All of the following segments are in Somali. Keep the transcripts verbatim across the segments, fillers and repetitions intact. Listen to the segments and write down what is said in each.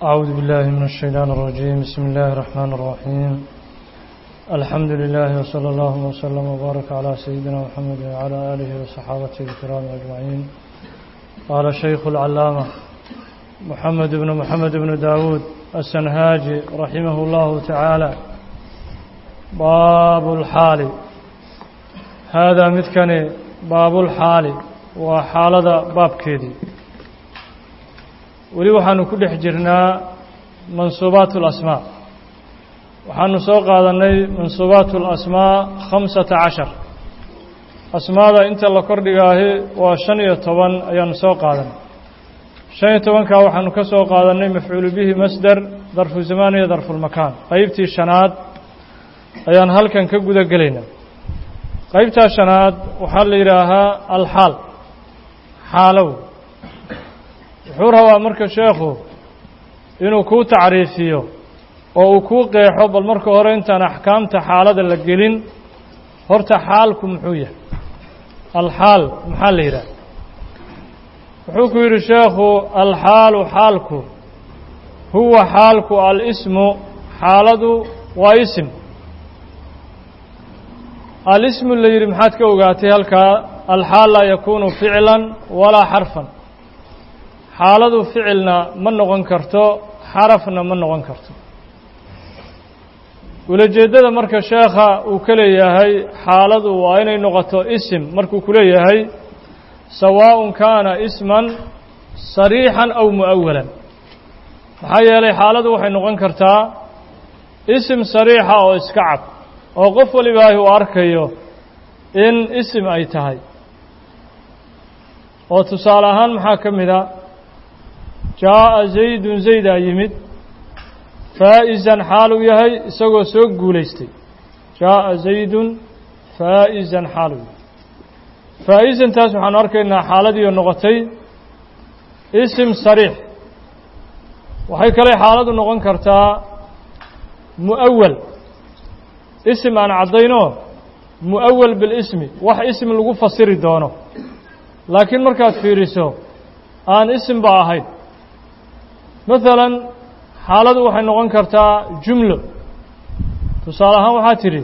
أعوذ بالله من الشيطان الرجيم. بسم الله الرحمن الرحيم. الحمد لله وصلى الله وسلم وبارك على سيدنا محمد وعلى آله وصحابته الكرام أجمعين. قال الشيخ العلامة محمد بن محمد بن داود السنهاجي رحمه الله تعالى: باب الحال. هذا مثكن باب الحال وحالة باب كيدي. weli waxaanu ku dhex jirnaa mansuubaat اlasmaa. waxaanu soo qaadanay mansuubaat اlasmaa khamsata cashar. asmaada inta la kordhigaahi waa shan iyo toban ayaanu soo qaadanay. shan iyo tobankaa waxaanu ka soo qaadanay mafcuulu bihi masdar, darfu zamaan iyo darfulmakaan. qaybtii shanaad ayaan halkan ka guda gelaynaa. qaybtaa shanaad waxaa la yidhaahaa alxaal, xaalow. wuxuu rabaa marka sheekhu inuu kuu tacriifiyo oo uu kuu qeexo, bal marka hore intaan axkaamta xaalada la gelin, horta xaalku muxuu yahay? alxaal maxaa la yidhaha? wuxuu ku yidhi sheekhu: alxaalu xaalku huwa xaalku alismu, xaaladu waa isim. alismu la yidhi maxaad ka ogaatay halkaa? alxaal laa yakuunu ficlan walaa xarfan. xaaladu ficilna ma noqon karto, xarafna ma noqon karto. ulajeeddada marka sheekha uu ka leeyahay xaaladu waa inay noqoto isim markuu ku leeyahay sawaaءun kaana isman sariixan aw mu'awalan. maxaa yeelay xaaladu waxay noqon kartaa isim sariixa oo iska cad oo qof walibaahi uu arkayo in isim ay tahay. oo tusaale ahaan maxaa ka mid a: jaaءa zaydun zaydaa yimid faa'isan xaaluu yahay isagoo soo guulaystay. jaaءa zaydun faa'isan xaaluu yahay. faa'isantaas waxaanu arkaynaa xaaladiioo noqotay isim sariix. waxay kale xaaladu noqon kartaa mu'awal, isim aan caddaynoo mu'awal bilismi, wax ism lagu fasiri doono laakiin markaad fiiriso aan isim ba ahayn. maalan xaaladu waxay noqon kartaa jumlo. tusaale ahaan waxaa tidhi: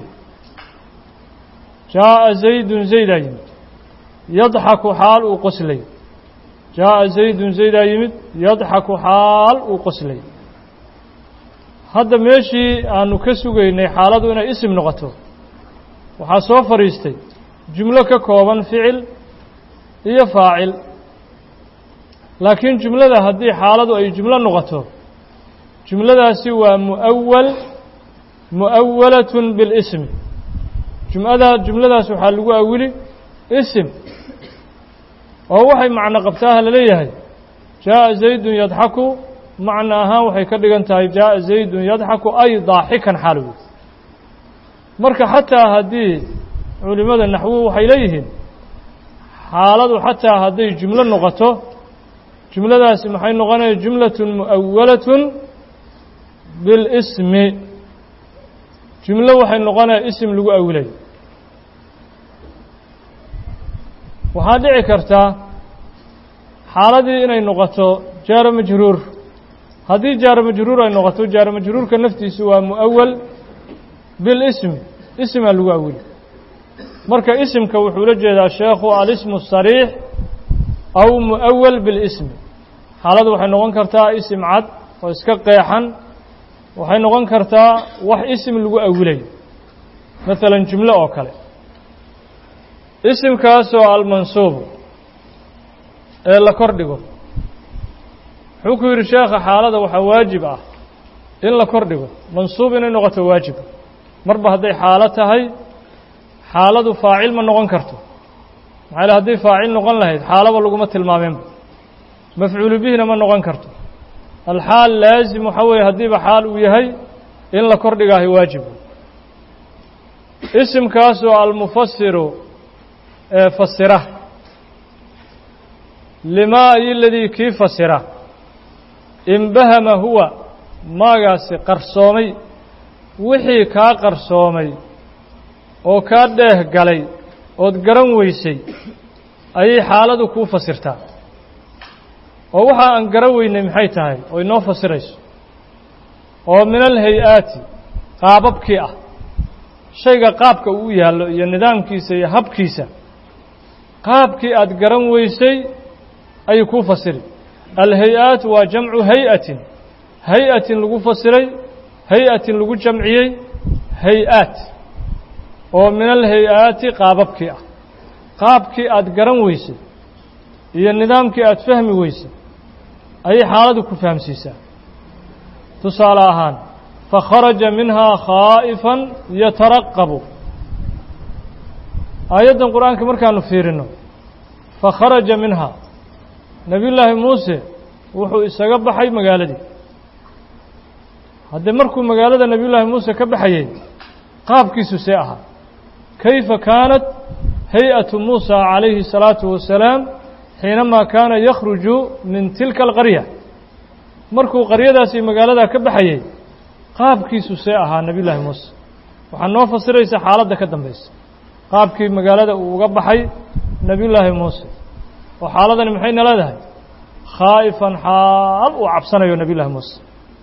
jaaءa zaydun zaydaa yimid yadxaku xaal uu qoslay. jaaءa zaydun zaydaa yimid yadxaku xaal uu qoslay. hadda meeshii aanu ka sugaynay xaaladu inay isim noqoto waxaa soo fadhiistay jumlo ka kooban ficil iyo faacil. laakiin jumlada haddii xaaladu ay jumlo noqoto, jumladaasi waa mu'awal mu'awalatun bilismi. jumladaa jumladaas waxaa lagu awili isim oo waxay macno qabtaaha la leeyahay jaaءa zaydun yadxaku. macno ahaan waxay ka dhigan tahay jaaءa zaydun yadxaku ay daaxikan xaalu. marka xataa haddii culimada naxwuhu waxay leeyihiin xaaladu xataa hadday jumlo noqoto, jumladaasi maxay noqonaya jumlatun mu'awalatun bilismi. jumlo waxay noqonaya isim lagu awilay. waxaa dhici karta xaaladii inay noqoto jaaro majruur. haddii jaaro majruur ay noqoto, jaaro majruurka naftiisu waa mu'awal bilismi, ismaa lagu awilay. marka isimka wuxuu la jeedaa sheekhu alismu sariix aw mu'awal bilismi. xaaladu waxay noqon kartaa isim cad oo iska qeexan, waxay noqon kartaa wax isim lagu awilay, maalan jumlo oo kale. isimkaasoo almansuubu ee la kor dhigo. wuxuu ku yidhi sheekha xaalada waxaa waajib ah in la kor dhigo. mansuub inay noqoto waajib, marba hadday xaalo tahay. xaaladu faacil ma noqon karto. maxaa yale hadday faacil noqon lahayd xaalaba laguma tilmaameenba. mafcuulu bihina ma noqon karto. alxaal laazim waxaa weeye haddiiba xaal uu yahay in la kor dhigaahi waajib. isimkaasoo almufasiru ee fasira limaa iyo ladii kii fasira inbahama huwa maagaasi qarsoomay, wixii kaa qarsoomay oo kaa dheeh galay ood garan weysay ayay xaaladu kuu fasirtaa. oo waxa aan garan weynay maxay tahay oo inoo fasirayso? oo min alhay-aati qaababkii ah shayga qaabka uu yaallo iyo nidaamkiisa iyo habkiisa qaabkii aad garan weysay ayuu kuu fasiri alhay-aat waa jamcu hay-atin hay-atin lagu fasiray hay-atin lagu jamciyey hay-aat oo min alhay-aati qaababkii ah qaabkii aad garan weysay iyo nidaamkii aad fahmi weysay ayay xaaladu ku fahamsiisaa tusaale ahaan fakharaja minhaa khaa'ifan yataraqabu aayaddan qur-aanka markaanu fiirino fakharaja minhaa nebiyullaahi muuse wuxuu isaga baxay magaaladii haddee markuu magaalada nebiyullaahi muuse ka baxayey qaabkiisu see ahaa kayfa kaanat hay-atu muusa calayhi الsalaatu wasalaam xiinamaa kaana yakhruju min tilka alqarya markuu qaryadaasi magaaladaa ka baxayey qaabkiisu see ahaa nebiyullaahi muuse waxaa noo fasiraysa xaaladda ka dambaysa qaabkii magaalada uu uga baxay nebiyullaahi muuse oo xaaladani maxayna leedahay khaa'ifan xaal uu cabsanayo nebiyullaahi muuse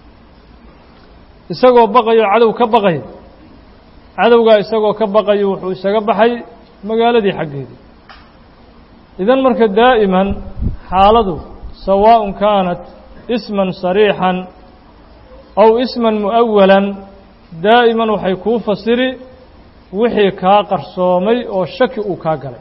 isagoo baqayo cadow ka baqay cadowgaa isagoo ka baqayo wuxuu isaga baxay magaaladii xaggeedii idan marka daa'iman xaaladu sawaaءun kaanat isman sariixan aw isman mu'awalan daa'iman waxay kuu fasiri wixii kaa qarsoomay oo shaki uu kaa galay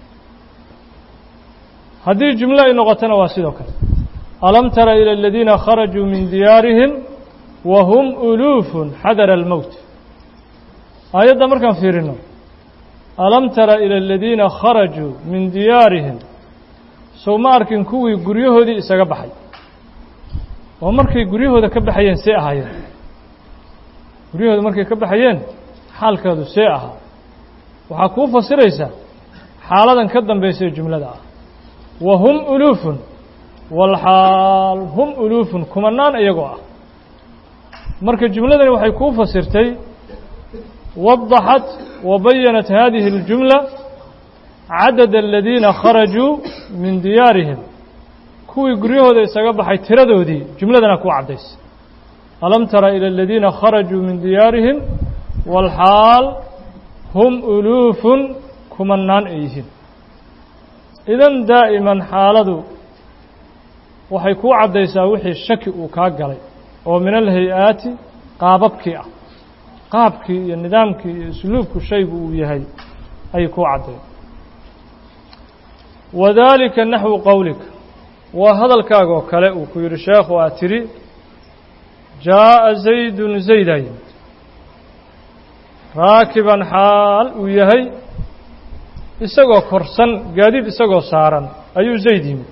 haddii jumlo ay noqotona waa sidoo kale alam tara ilى aladiina kharajuu min diyaarihim wa hum uluufun xadara almowt aayadda markaan fiirino alam tara ilى aladiina kharajuu min diyaarihim sow ma arkin kuwii guryahoodii isaga baxay oo markay guryahooda ka baxayeen see ahaayeen guryahooda markay ka baxayeen xaalkoodu see ahaa waxaa kuu fasiraysaa xaaladan ka dambaysae jumlada ah wa hum uluufun walxaal hum uluufun kumanaan iyagoo ah marka jumladani waxay kuu fasirtay wadaxat wa bayanat hadihi اljumla cadad aladiina kharajuu min diyaarihim kuwii guryahooda isaga baxay tiradoodii jumladana kuu caddaysay alam tara ilى aladiina kharajuu min diyaarihim walxaal hum uluufun kumanaan ay yihiin idan daa'iman xaaladu waxay kuu caddaysaa wixii shaki uu kaa galay oo min alhay-aati qaababkii ah qaabkii iyo nidaamkii iyo usluubku shaygu uu yahay ayay kuu cadday wadaalika naxwu qowlika waa hadalkaaga oo kale uu ku yidhi sheekhu aad tidhi jaaءa zaydun zaydaa yimid raakiban xaal uu yahay isagoo korsan gaadiid isagoo saaran ayuu zayd yimid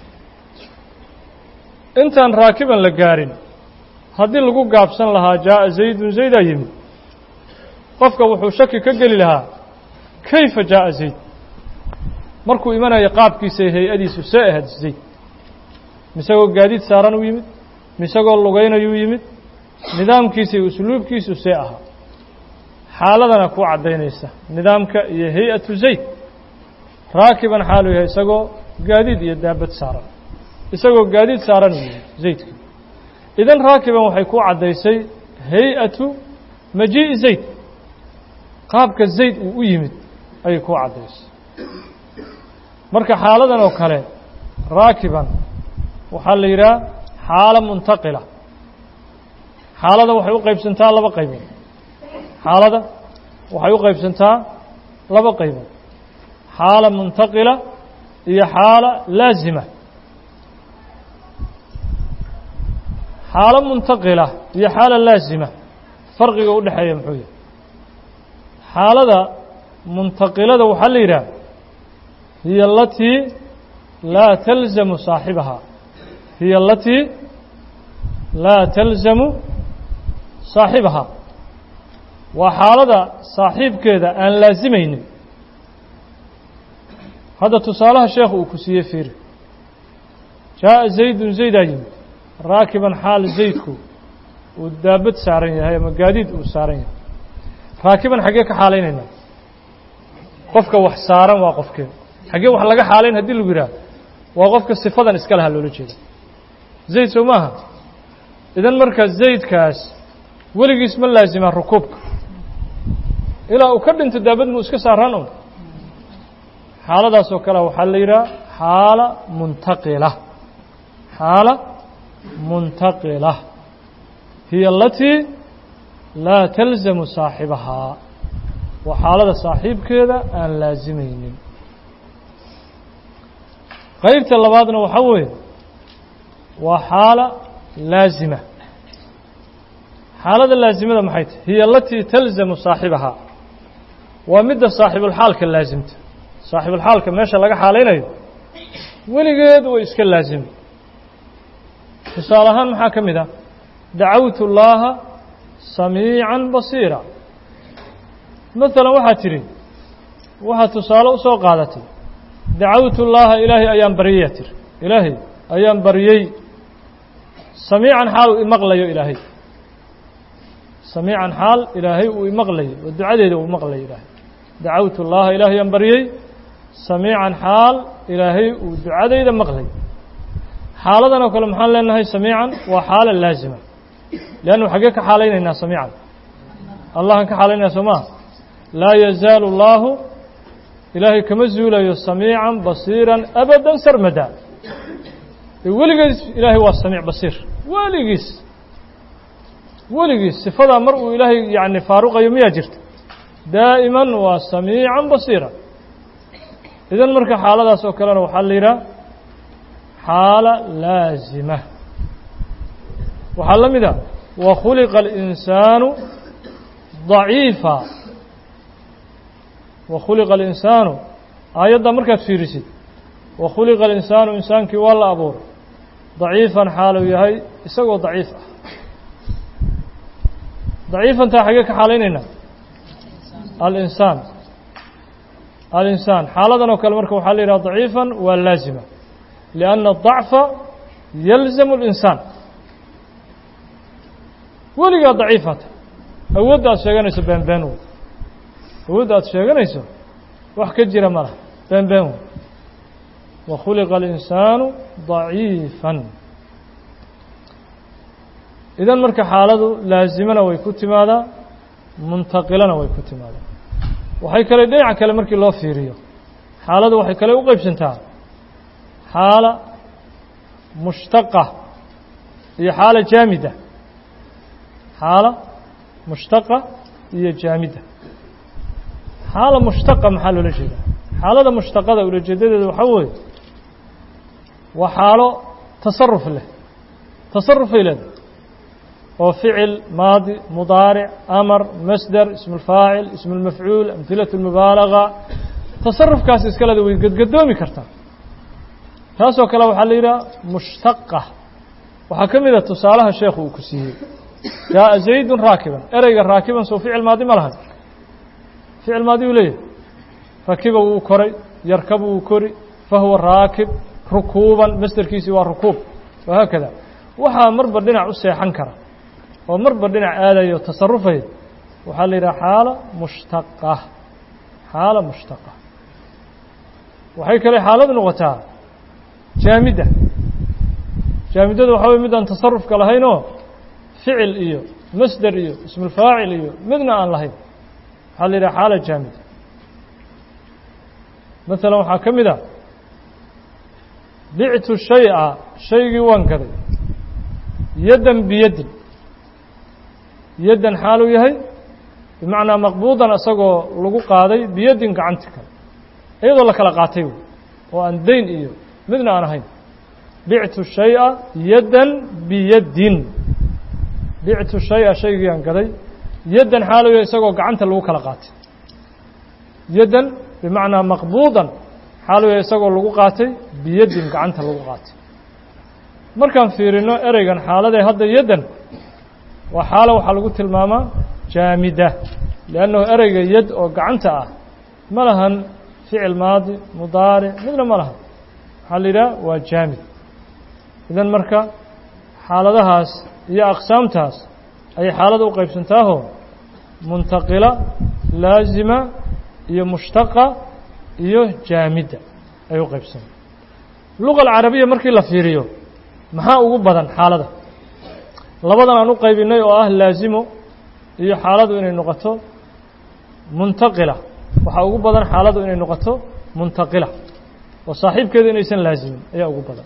intaan raakiban la gaarin haddii lagu gaabsan lahaa jaaءa zaydun zaydaa yimid qofka wuxuu shaki ka geli lahaa kayfa jaaءa zayd markuu imanayo qaabkiisa iyo hay-adiisu see ahayd zayd misagoo gaadiid saaran u yimid misagoo lugaynayuu yimid nidaamkiisa iyo usluubkiisu see ahaa xaaladana ku caddaynaysa nidaamka iyo hay-atu zayd raakiban xaaluu yahay isagoo gaadiid iyo daabad saaran isagoo gaadiid saaran uu yahay zaydka idan raakiban waxay ku caddaysay hay-atu majii'i zayd qaabka zayd uu u yimid ayay ku caddaysay marka xaaladan oo kale raakiban waxaa la yidhaha xaalo muntaqila xaalada waxay u qaybsantaa laba qaybood xaalada waxay u qaybsantaa laba qaybood xaala muntaqila iyo xaala laazima xaalo muntaqila iyo xaala laazima farqiga u dhexeeya muxuu yahay xaalada muntaqilada waxaa la yidhaha hiya alatii laa talzamu saaxibaha hiya alatii laa talzamu saaxibaha waa xaalada saaxiibkeeda aan laazimaynin hadda tusaalaha sheekhu uu ku siiyey fiiri jaaءa zaydun zaydaa yimid raakiban xaal zaydku uu daabad saaran yahay ama gaadiid uu saaran yahay raakiban xaggee ka xaalaynaynaa qofka wax saaran waa qofkee xaggee wax laga xaalayn haddii lagu yidhaah waa qofka sifadan iska lahaa loola jeeda zayd soo maaha idan marka zaydkaas weligiis ma laazima rukuubka ilaa uu ka dhinto daabad muu iska saaraan un xaaladaas oo kale waxaa la yidhaha xaala muntaqila xaala muntaqila hiya alatii laa talzamu saaxibahaa waa xaalada saaxiibkeeda aan laazimaynin qaybta labaadna waxaa weeye waa xaala laazima xaalada laazimada maxay tahay hiya alatii talzamu saaxibahaa waa midda saaxibulxaalka laazimta saaxibulxaalka meesha laga xaalaynayo weligeed way iska laazimi tusaale ahaan maxaa ka mid ah dacawtu llaaha samiican basiira maalan waxaad tidhi waxaad tusaale u soo qaadatay dacawtu llaaha ilaahay ayaan baryayaa tiri ilaahay ayaan baryey samiican xaal uu imaqlayo ilaahay samiican xaal ilaahay uu imaqlayo oo ducadeeda uu maqlayo ilaahay dacawtu llaaha ilaahay ayaan baryey samiican xaal ilaahay uu ducadayda maqlayo xaaladan oo kale maxaan leenahay samiican waa xaala laazima leannu xaggee ka xaalaynaynaa samiican allahan ka xaalaynaya soo maa laa yazaalu llaahu ilaahay kama zuulayo samiican basiiran abadan sarmada weligiis ilaahay waa samiic basiir weligiis weligiis sifadaa mar uu ilaahay yani faaruqayo miyaa jirta daa'iman waa samiican basiira idan marka xaaladaas oo kalena waxaa la yidhaha xaala laazima waxaa la mid a wakhuliqa alinsaanu daciifa wakhuliqa alinsaanu aayadda markaad fiirisid wakhuliqa alinsaanu insaankii waa la abuuray daciifan xaaluu yahay isagoo daciif ah daciifantaa xagee ka xaalaynaynaa alinsaan alinsaan xaaladan oo kale marka waxaa la yidhaha daciifan waa laazima lianna adacfa yalzamu alinsaan weligaa daciifata awoodda aad sheeganayso been been wey awoodda aad sheeganayso wax ka jira ma laha been been wey wakhuliqa alinsaanu daciifan idan marka xaaladu laazimana way ku timaadaa muntaqilana way ku timaadaa waxay kale dhinaca kale markii loo fiiriyo xaaladu waxay kale u qaybsantaa xaala mushtaqa iyo xaala jaamida xaala mushtaqa iyo jaamida xaala mushtaqa maxaa loola jeedaa xaalada mushtaqada ulajeedadeeda waxaa weeye waa xaalo tasaruf leh tasarufay leedahay oo ficil maadi mudaaric amar masdar ismu اlfaacil ismu اlmafcuul amhilaة اlmubaalaga tasarufkaas iskaleda way gedgadoomi kartaa taasoo kale waxaa la yidhaha mushtaqa waxaa ka mid a tusaalaha sheekhu uu ku siiyey jaaءa zaydun raakiban ereyga raakiban soo ficil maadi ma lahan ficil maadi uu leeyahay rakiba wuu koray yarkabu wuu kori fahuwa raakib rukuuban masderkiisii waa rukuub wahaakada waxaa marba dhinac u seexan kara oo marba dhinac aadayo tasarufaya waxaa la yidhaha xaala mushtaqa xaala mushtaqa waxay kale xaaladu noqotaa jaamida jaamidada waxaa weye mid aan tasarufka lahaynoo ficil iyo masder iyo ismulfaacil iyo midna aan lahayn waxaa la yidhaha xaala jaamida masalan waxaa ka mid a bictu shay'a shaygii waan gaday yaddan biyadin yaddan xaaluu yahay bimacnaa maqbuudan isagoo lagu qaaday biyadin gacanti kale iyadoo la kala qaatay wey oo aan dayn iyo midna aan ahayn bictu shay'a yaddan biyadin bictu shay'a shaygii aan gaday yaddan xaaluu yahay isagoo gacanta lagu kala qaatay yaddan bimacnaa maqbuudan xaaluu yahay isagoo lagu qaatay biyadin gacanta lagu qaatay markaan fiirino ereygan xaaladee hadda yaddan waa xaalo waxaa lagu tilmaamaa jaamida liannahu ereyga yad oo gacanta ah ma lahan ficil maadi mudaaric midna ma lahan waxaa la yidhaha waa jaamid idan marka xaaladahaas iyo aqsaamtaas ayay xaalada u qaybsantaaho muntaqila laazima iyo mushtaqa iyo jaamida ay u qaybsanta luga alcarabiya markii la fiiriyo maxaa ugu badan xaalada labadan aan u qaybinay oo ah laazimo iyo xaaladu inay noqoto muntaqila waxaa ugu badan xaaladu inay noqoto muntaqila oo saaxiibkeedu inaysan laazimin ayaa ugu badan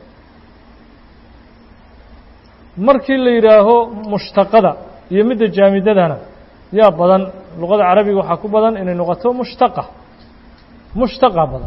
markii la yidhaaho mushtaqada iyo midda jaamidadana yaa badan luqada carabiga waxaa ku badan inay noqoto mushtaqa mushtaqa badan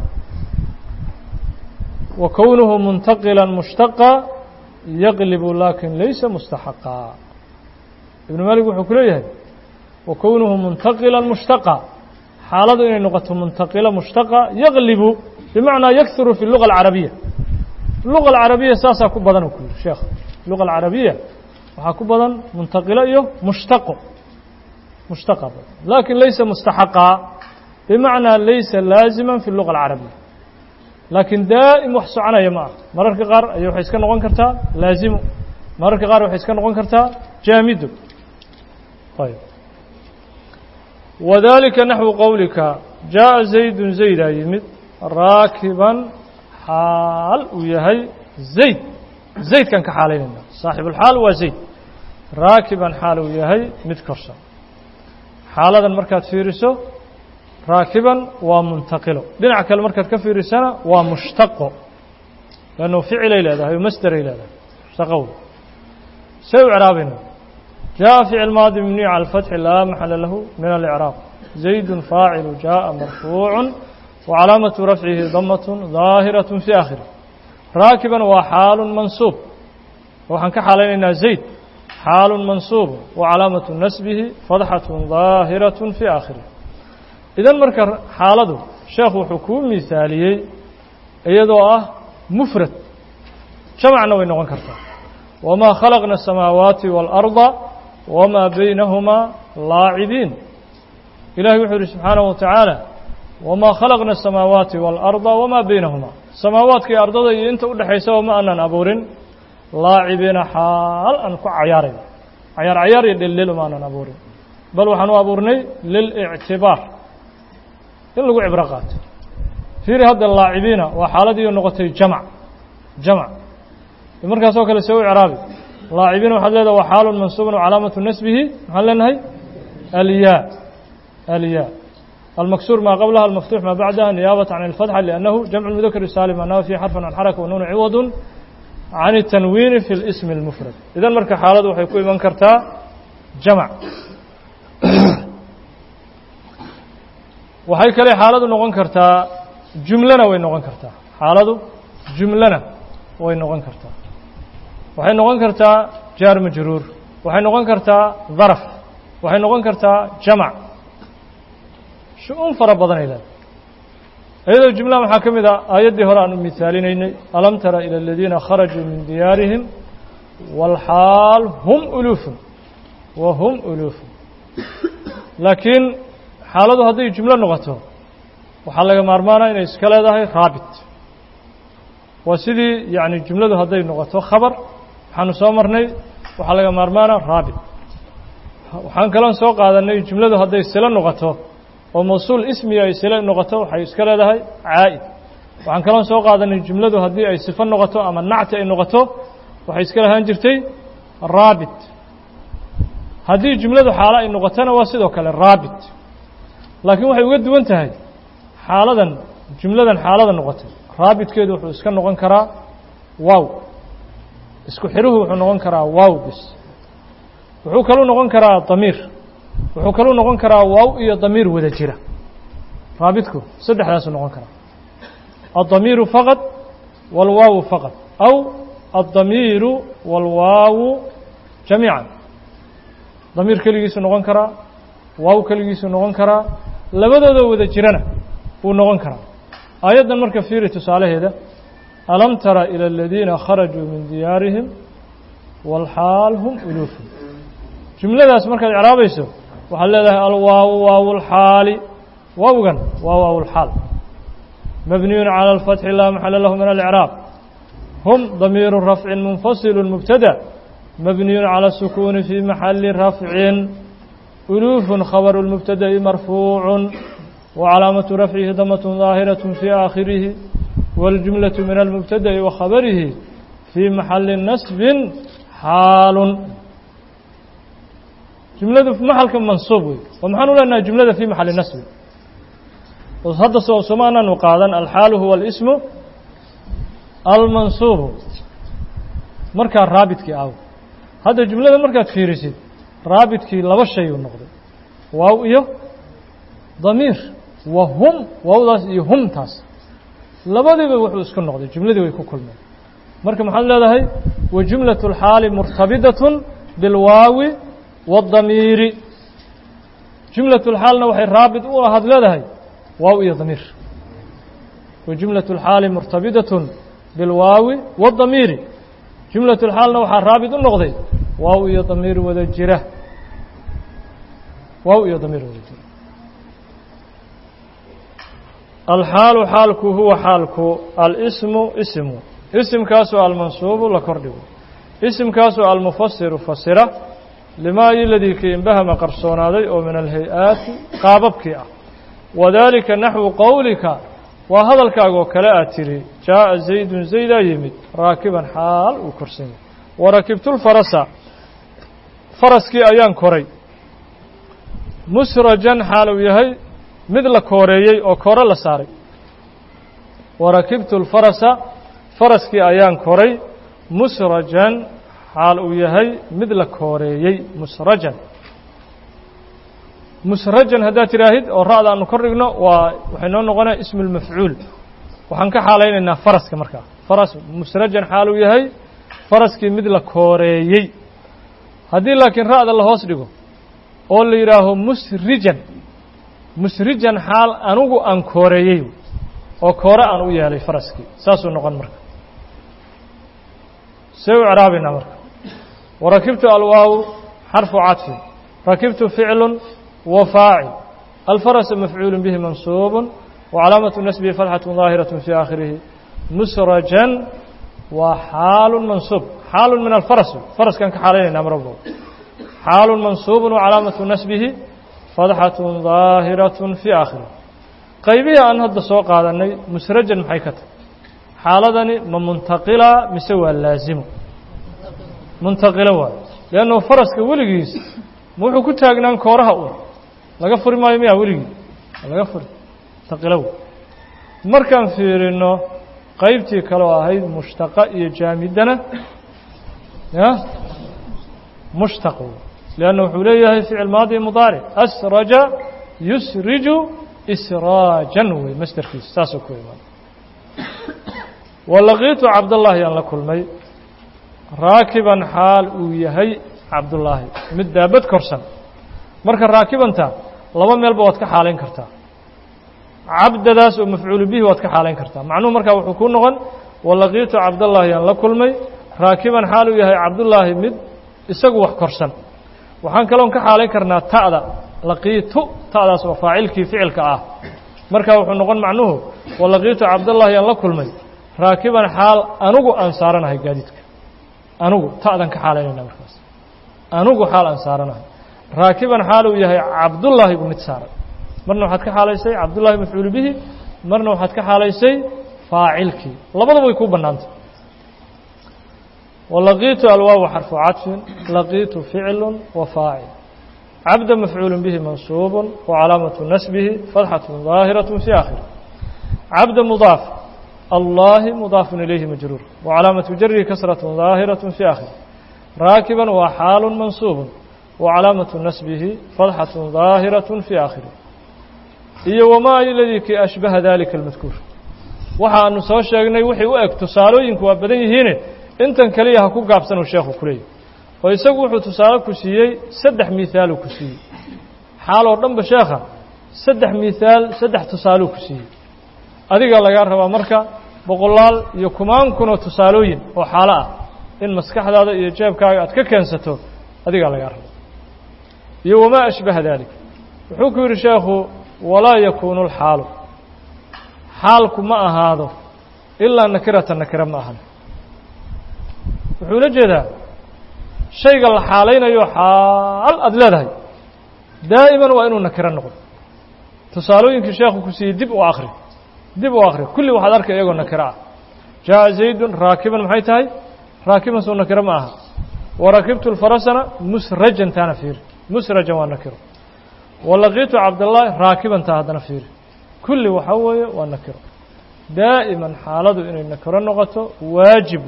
wa kownuhu muntaqilan mushtaqa yaqlibu lakin laysa mustaxaqa ibnu malik wuxuu ku leeyahay wa kownuhu muntaqilan mushtaqa xaaladu inay noqoto muntaqila mushtaqa yaqlibu bimacnaa yakhuru fi luga alcarabiya luga alcarabiya saasaa ku badan u ku yihi sheekh luga alcarabiya waxaa ku badan muntaqilo iyo mushtaqo mushtaqa badan lakin laysa mustaxaqa bimacnaa laysa laazima fi luga alcarabiya laakiin daa'im wax soconaya ma ah mararka qaar ayay waxay iska noqon kartaa laazimo mararka qaar waxay iska noqon kartaa jaamido ayb wadalika naxwu qowlika jaaءa zaydun zaydaa yimid raakiban xaal uu yahay zayd zaydkan ka xaalaynayna saaxibulxaal waa zayd raakiban xaal uu yahay mid korsan xaaladan markaad fiiriso raakiban waa muntaqilo dhinac kale markaad ka fiirisana waa mushtaqo lannu ficilay leedahay o masderay leedahay mushtaqow say u icraabayna jaaءa ficil maadi mabniy cala alfatxi laa maxala lahu min alicraab zaydun faacilu jaaءa marfuucu wacalaamatu rafcihi damatun daahiraة fi aakhiri raakiban waa xaalu mansuub waxaan ka xaalaynaynaa zayd xaalu mansuub wacalaamatu nasbihi fadxaة daahiraة fi aakhiri idan marka xaaladu sheekhu wuxuu kuu misaaliyey iyadoo ah mufrad jamacna way noqon kartaa wamaa khalaqna الsamaawaati wاlأrضa wamaa baynahumaa laacibiin ilahay wuxuu yihi subxaanaه wa tacaala wamaa khalaqna الsamaawaati wاlأrضa wamaa baynahumaa samaawaadka iyo ardada iyo inta udhexaysaba ma aanan abuurin laacibiina xaal aan ku cayaarayno cayaar cayaar iyo dheldhel ma aanan abuurin bal waxaan u abuurnay lilictibaar in lagu cibro qaato fiiri hadda laacibiina waa xaaladiiu noqotay jamc jamc markaasoo kale see u icraabi laacibiina waxaad leedaha waa xaalun mansuubun calaamatu nasbihi maxaan leenahay alyaa alyaa almaksuur maa qablaha almaftuux maa bacdaha niyaabata can اlfatxa liannahu jamcu mudakr saalim annahu fi xarfan can xaraka wanuunu ciwadu can الtanwiini fi اlismi اlmufrad idan marka xaaladu waxay ku iman kartaa jamc waxay kale xaaladu noqon kartaa jumlana way noqon kartaa xaaladu jumlana way noqon kartaa waxay noqon kartaa jaar majruur waxay noqon kartaa daraf waxay noqon kartaa jamac shu-uun fara badanay leedahay iyadoo jumlaha waxaa ka mid ah aayaddii hore aan u misaalinaynay alam tara ilى aladiina kharajuu min diyaarihim wاlxaal hum uluufun wa hum uluufun laakiin xaaladu hadday jumlo noqoto waxaa laga maarmaanaa inay iska leedahay raabit waa sidii yani jumladu hadday noqoto khabar waxaanu soo marnay waxaa laga maarmaanaa raabit waxaan kaloon soo qaadanay jumladu hadday silo noqoto oo mawsuul ismiga ay silo noqoto waxay iska leedahay caa'id waxaan kaloon soo qaadanay jumladu haddii ay sifo noqoto ama nacti ay noqoto waxay iska lahaan jirtay raabit haddii jumladu xaalo ay noqotona waa sidoo kale raabit laakiin waxay uga duwan tahay xaaladan jumladan xaalada noqotay raabitkeedu wuxuu iska noqon karaa waaw isku xiruhu wuxuu noqon karaa waaw bis wuxuu kaluu noqon karaa damiir wuxuu kaluu noqon karaa waaw iyo damiir wada jira raabitku saddexdaasuu noqon karaa aلdamiiru faqad wاlwaawu faqad aw aلdamiiru wاlwaawu jamiica damiir keligiisuu noqon karaa waaw keligiisuu noqon karaa labadooda wada jirana wuu noqon karaa aayaddan marka fiiri tusaalaheeda alam tara ilى aladiina kharajuu min diyaarihim wاlxaal hum uluufun jumladaas markaad icraabayso waxaad leedahay alwaawu waawu اlxaali waawgan waa waaw اlxaal mabniyun calى اlfatxi laa maxala lahu min alicraab hum damiiru rafcin munfasilu mubtada mabniyun calى الsukuuni fii maxali rafcin uluufun khabaru اlmubtada'i marfuucu وcalaamaةu rafcihi damat ظaahiraة fii aakhirihi wاljumlaة min almubtada'i wa khabarihi fii maxali nasbin xaalun jumladu maxalka mansuub wey wa maxaan u leenahay jumlada fii maxali nasbi hadda soo somaanaanu qaadan alxaalu huwa alismu almansuubu markaa raabidkii aaw hadda jumlada markaad fiirisid raabidkii laba shay uu noqday waaw iyo damiir wa hum waawdaas iyo humtaas labadiiba wuxuu isku noqday jumladii way ku kulmeen marka maxaad leedahay wa jumlaة اlxaali murtabidaة biاlwaawi wالdamiiri jumlaة اlxaalna waxay raabit u ahaad leedahay waaw iyo damiir wa jumlaة اlxaali murtabidaة biاlwaawi wالdamiiri jumlaة اlxaalna waxaa raabit u noqday waaw iyo damiir wada jira waaw iyo damiir wada jira alxaalu xaalku huwa xaalku alsmu ismu isimkaasoo almansuubu la kordhigo isimkaasoo almufasiru fasira limaa iladii kii inbahama qarsoonaaday oo min alhay-aati qaababkii ah wadaalika naxwu qowlika waa hadalkaagoo kale aad tidhi jaaءa zaydun zaydaa yimid raakiban xaal uu korsan yahay warakibtulfarasa faraskii ayaan koray musrajan xaal uu yahay mid la kooreeyey oo koore la saaray warakibtu lfarasa faraskii ayaan koray musrajan xaal uu yahay mid la kooreeyey musrajan musrajan haddaad tidhaahid oo ra'da aanu kor dhigno waa waxay noo noqonaya ismu lmafcuul waxaan ka xaalaynaynaa faraska markaa faras musrajan xaal uu yahay faraskii mid la kooreeyey haddii laakiin ra'da la hoos dhigo oo la yidhaaho musrijan musrijan xaal anugu aan kooreeyey oo koore aan u yeelay faraskii saasuu noqon marka see u icraabaynaa marka warakibtu alwaaw xarfu cadfin rakibtu ficlu wa faacil alfarasa mafcuulu bihi mansuubu wacalaamatu nasbihi fatxatu daahiraة fii aakhirihi musrajan waa xaalu mansuub xaalu min alfaras faraskaan ka xaalaynayna mar walba xaalu mansuubu wacalaamatu nasbihi fatxatu daahiraة fii aakhirihi qaybihii aan hadda soo qaadanay musrajan maxay ka tahay xaaladani ma muntaqila mise waa laazimo muntaqilo waay leannahu faraska weligiis ma wuxuu ku taagnaan kooraha un laga furi maayo miya weligii laga furi muntaqilo wey markaan fiirino qaybtii kaloo ahayd mushtaqa iyo jaamidana ya mushtaq wey leanna wuxuu leeyahay ficil maadi mudaaric asraja yusriju israajan wey masderkiisa saasoo ku imaada walaqiitu cabdallaahi aan la kulmay raakiban xaal uu yahay cabdullaahi mid daabad korsan marka raakibanta laba meelba waad ka xaalayn kartaa cabdadaas oo mafcuulu bihi waad ka xaalayn kartaa macnuhu markaa wuxuu ku noqon walaqiitu cabdallaahi aan la kulmay raakiban xaal uu yahay cabdullaahi mid isagu wax korsan waxaan kaloon ka xaalayn karnaa ta'da laqiitu ta'daas oo faacilkii ficilka ah markaa wuxuu noqon macnuhu walaqiitu cabdallaahi aan la kulmay raakiban xaal anugu aan saaranahay gaadiidka anugu ta'dan ka xaalaynayna markaas anugu xaal aan saaranahay raakiban xaal uu yahay cabdullaahi buu mid saaran marna waxaad ka xaalaysay cabdullaahi mafcuulu bihi marna waxaad ka xaalaysay faacilkii labadaba way kuu bannaantay walaqiitu alwaawu xarfu cadfin laqiitu ficlu wa faacil cabda mafcuulu bihi mansuubu wacalaamatu nasbihi fatxatu daahiraة fii aakhiri cabda mudaaf allahi mudaaf ilayhi majruur wacalaamatu jarihi kasraة daahiraة fii aakhiri raakiban waa xaalu mansuubu wacalaamatu nasbihi fatxatu daahiraة fii aakhiri iyo wamaa iladii kii ashbaha dalika almadkuur waxaanu soo sheegnay wixii u eg tusaalooyinku waa badan yihiine intan keliya ha ku gaabsanuu sheekhu ku leeyahy oo isagu wuxuu tusaale ku siiyey saddex miithaaluu ku siiyey xaal oo dhanba sheekha saddex miithaal saddex tusaaluu ku siiyey adiga lagaa rabaa marka boqolaal iyo kumaan kunoo tusaalooyin oo xaalo ah in maskaxdaada iyo jeebkaaga aad ka keensato adigaa lagaa rabaa iyo wamaa ashbaha dalik wuxuu ku yidhi sheekhu walaa yakuunu alxaalu xaalku ma ahaado ilaa nakirata nakira ma ahan wuxuu la jeedaa shayga la xaalaynayo xaal aad leedahay daa'iman waa inuu nakiro noqdo tusaalooyinkii sheekhu ku siiyey dib u akri dib u akri kulli waxaad arkay iyagoo nakiro ah jaaءa zaydun raakiban maxay tahay raakiban soo nakiro ma aha warakibtu lfarasana musrajan taana fiiri مسرجا والنكر ولقيت عبد الله راكبا تهدنا فيه كل وحوي والنكر دائما حالة إن النكر النغطة واجب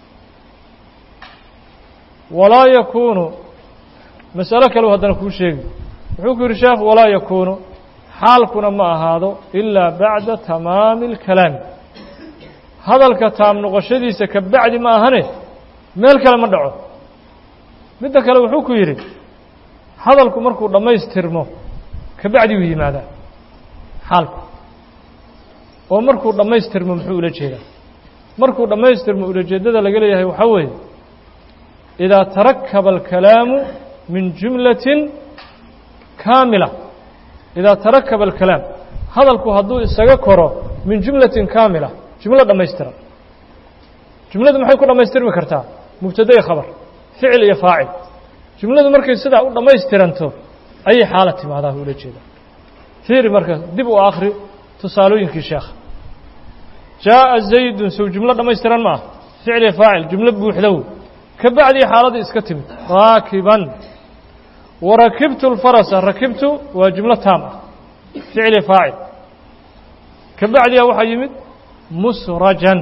ولا يكون مسألة كلو هدنا كل شيء حكر الشيخ ولا يكون حال كنا ما هذا إلا بعد تمام الكلام هذا الكتام نغشدي سكبعد ما هنه ما الكلام دعو بدك لو حكوا يري هذا الكمركو لما يسترمه كبعدي وهي ماذا حالكم ومركو لما يسترمه محول جيدا مركو لما يسترمه إلى جدد لقليه وحوي إذا تركب الكلام من جملة كاملة إذا تركب الكلام هذا الكو هدو السجكرة من جملة كاملة جملة لما يسترم جملة ما حيكون لما يسترم كرتها مبتدأ خبر فعل يفاعل جملة مركز سدع لما يسترنته أي حالة ما هذا هو الجيدة فير مركز دب وآخر تصالوين كشيخ جاء زيد سو جملة لما يسترن معه فعل يفاعل جملة بوحدو كبعد حالة إسكتم راكبا وركبت الفرس ركبت وجملة تامة فعل فاعل كبعد يا وحي يمد مسرجا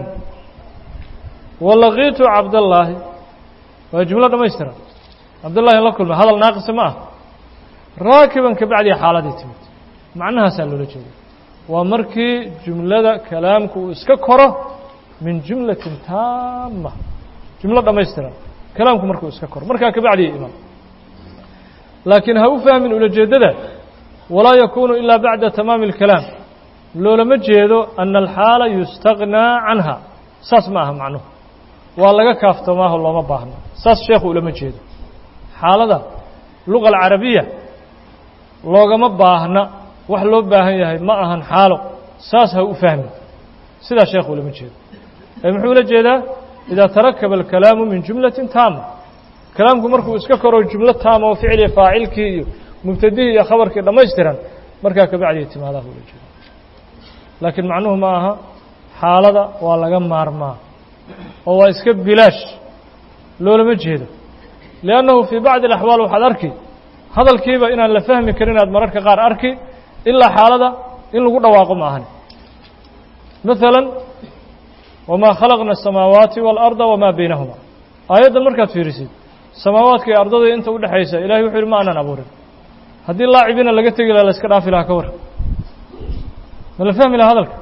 ولقيت عبد الله وجملة ما يسترى عبد الله الله كل هذا الناقص معه راكبا كبعد حالة تمت معناها سألوا لك ومركي جملة كلامك اسككرة من جملة تامة جملة ما يسترى كلامك مركو اسككرة مركا كبعد إمام لكن هو فهم من الجددة ولا يكون إلا بعد تمام الكلام لو لم يجدوا أن الحالة يستغنى عنها ساس معها معنه والله كافته ما هو الله ما باهنا ساس شيخ لم يجدوا حالة اللغة العربية لغة ما باهنا وحلو باهن ما أهن حاله ساس هو فهم سيدا شيخ لم يجدوا المحول الجدة إذا تركب الكلام من جملة تامة كلامكم مركو اسككروا جملة تامة وفعل فاعلك مبتدئ يا خبرك لما يسترن مركا كبعد يتم هذا هو الجدة لكن معنوه معها حالة ولا مارما هو اسكب بلاش لو لم يجهده لأنه في بعض الأحوال وحد أركي هذا الكيبة إن اللي فهم كرينات مرارك غار أركي إلا حالة إن لقود واقع معهن مثلا وما خلقنا السماوات والأرض وما بينهما آيات المركات في رسيد السماوات كي أرضه أنت ودي حيسا إلهي وحير ما أنا نبوري هذه اللاعبين اللي قلت إلى الاسكراء في لها كور ولا فهم إلى هذا الك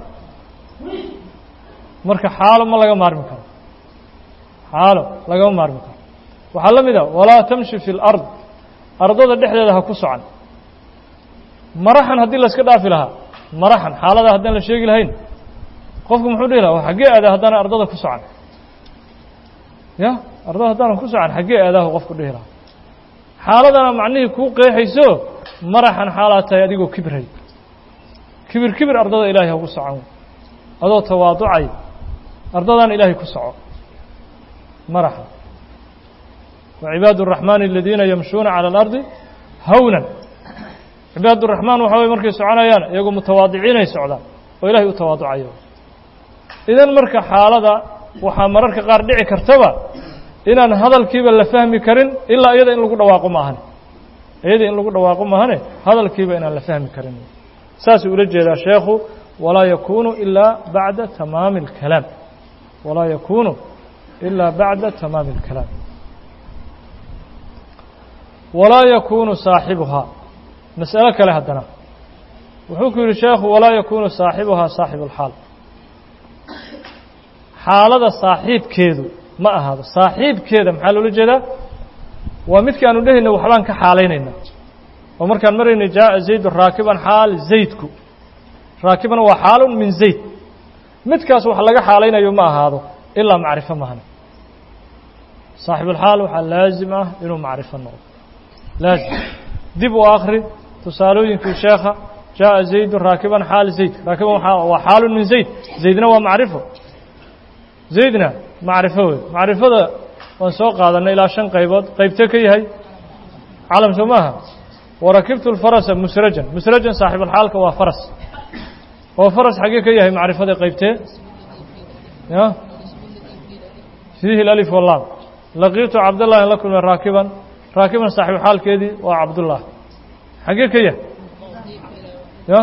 مركا حاله ما لقى مار مكان حاله لقى مار مكان وحلم إذا ولا تمشي في الأرض أرضه الدحلة لها كسعا مرحا هذه الاسكراء في لها مرحا حاله هذا الشيء الهين قفكم حدي له وحقيقة هذا هذا أرضه كسعا يا أرضه هذا كسعا حقيقة هذا قف كله له حالنا معنيه كو قيحيسو مرحا حالته يديقو كبري كبر كبر أرضه إلهي هو سعون هذا تواضعي أرضه إلهي كسعون مرحا وعباد الرحمن الذين يمشون على الأرض هونا عباد الرحمن وحوي مركي سعونا يانا يقول متواضعين يسعودان وإلهي يتواضعي إذن مركا حالة وحا مرارك قاردعي كرتبا inaan hadalkiiba la fahmi karin ilaa iyada in lagu dhawaaqo maahan iyada in lagu dhawaaqo maahan hadalkiiba inaan la fahmi karin saas uu jeedaa sheekhu wala yakunu illa ba'da tamam al-kalam wala yakunu illa ba'da tamam al-kalam wala yakunu saahibuha mas'ala kale hadana wuxuu ku yiri sheekhu wala yakunu saahibuha saahibu al-hal xaalada saaxiibkeedu ما هذا صاحب كذا محل الجدة ومثل كانوا له إنه وحلان كحاليننا ومر كان مرة جاء زيد راكبا حال زيدكو راكبا وحال من زيد مثل كاس وحلقة حالينا يوم هذا إلا معرفة مهنا صاحب الحال وحال لازمة إنه معرفة النقط لازم دب آخر تسالون في شيخة جاء زيد راكبا حال زيد راكبا وحال من زيد زيدنا ومعرفة زيدنا معرفة معرفة ونسوق هذا إلى شن قيبض قيبتك هي علم سماها وركبت الفرس مسرجا مسرجا صاحب الحال كوا فرس هو فرس حقيقي هي معرفة قيبته يا فيه الألف والله لقيت عبد الله لكم راكبا raakiban saaxibu xaalkeedii waa cabdullah xagee ka yahay ya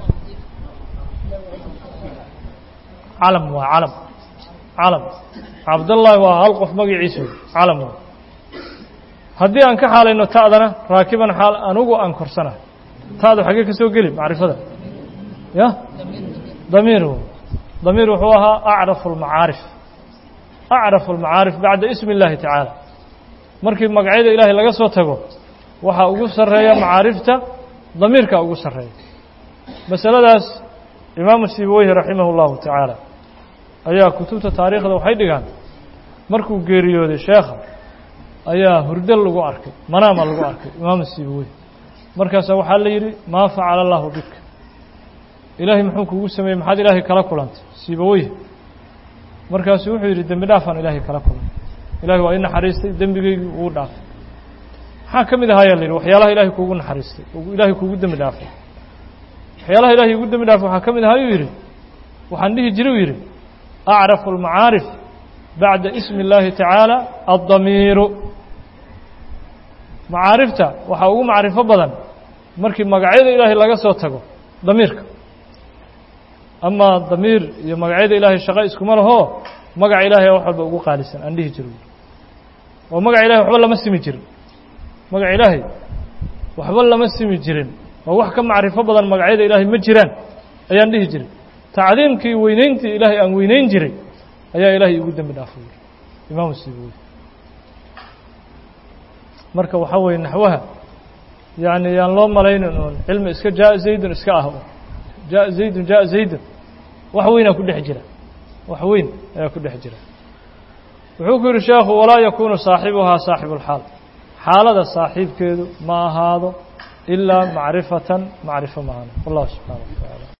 calam waa calam calam cabdullaahi waa hal qof magaciisa calam waa haddii aan ka xaalayno ta'dana raakiban xaal anugu aan korsanahay ta'du xagee ka soo geli macrifada ya damiir damiir wuxuu ahaa acrafu almacaarif acrafu almacaarif bacda ismi اllahi tacaala markii magacyada ilaahay laga soo tago waxaa ugu sarreeya macaarifta damiirka ugu sarreeya masaladaas imaamu sibaweyhi raximah اllahu tacaala ayaa kutubta taariikhda waxay dhigaan markuu geeriyooday sheekha ayaa hurdo lagu arkay manaama lagu arkay imaamu sibaweyhi markaasaa waxaa la yidhi maa facala allahu bika ilaahay muxuu kugu sameeyey maxaad ilaahay kala kulantay sibaweyhi markaasuu wuxuu yidhi dembi dhaafaan ilaahay kala kulantay ilahay waa ii naxariistay dembigeygii uu dhaafay maxaa ka mid ahayaa la yidhi waxyaalaha ilaahay kuugu naxariistay ilaahay kuugu dembi dhaafay waxyaalaha ilahay igu dembi dhaafay waxaa ka mid ahaa yuu yidhi waxaan dhihi jiray u yidhi acrafu almacaarif bacda ismi اllahi tacaala addamiiru macaarifta waxaa ugu macrifo badan markii magacyada ilaahay laga soo tago damiirka amaa damiir iyo magacyada ilaahay shaqo iskuma lahoo magaca ilahay wax walba ugu qaalisan aan dhihi jiro oo magaca ilahay waxba lama simi jirin magaca ilaahay waxba lama simi jirin oo wax ka macrifo badan magacyada ilaahay ma jiraan ayaan dhihi jiray tacdiimkii weynayntii ilaahay aan weynayn jiray ayaa ilaahay igu dembi dhaafay imaamu sibaweyhi marka waxaa weeye naxwaha yani yaan loo malaynin oon cilmi iska jaa zaydun iska ah jaa zaydun jaa zaydun wax weynaa ku dhex jira wax weyn ayaa ku dhex jira wuxuu ku yidhi sheekhu walaa yakuunu saaxibuhaa saaxibu اlxaal xaalada saaxiibkeedu ma ahaado ilaa macrifatan macrifo maahane wallahu subxaanaه wa tacaala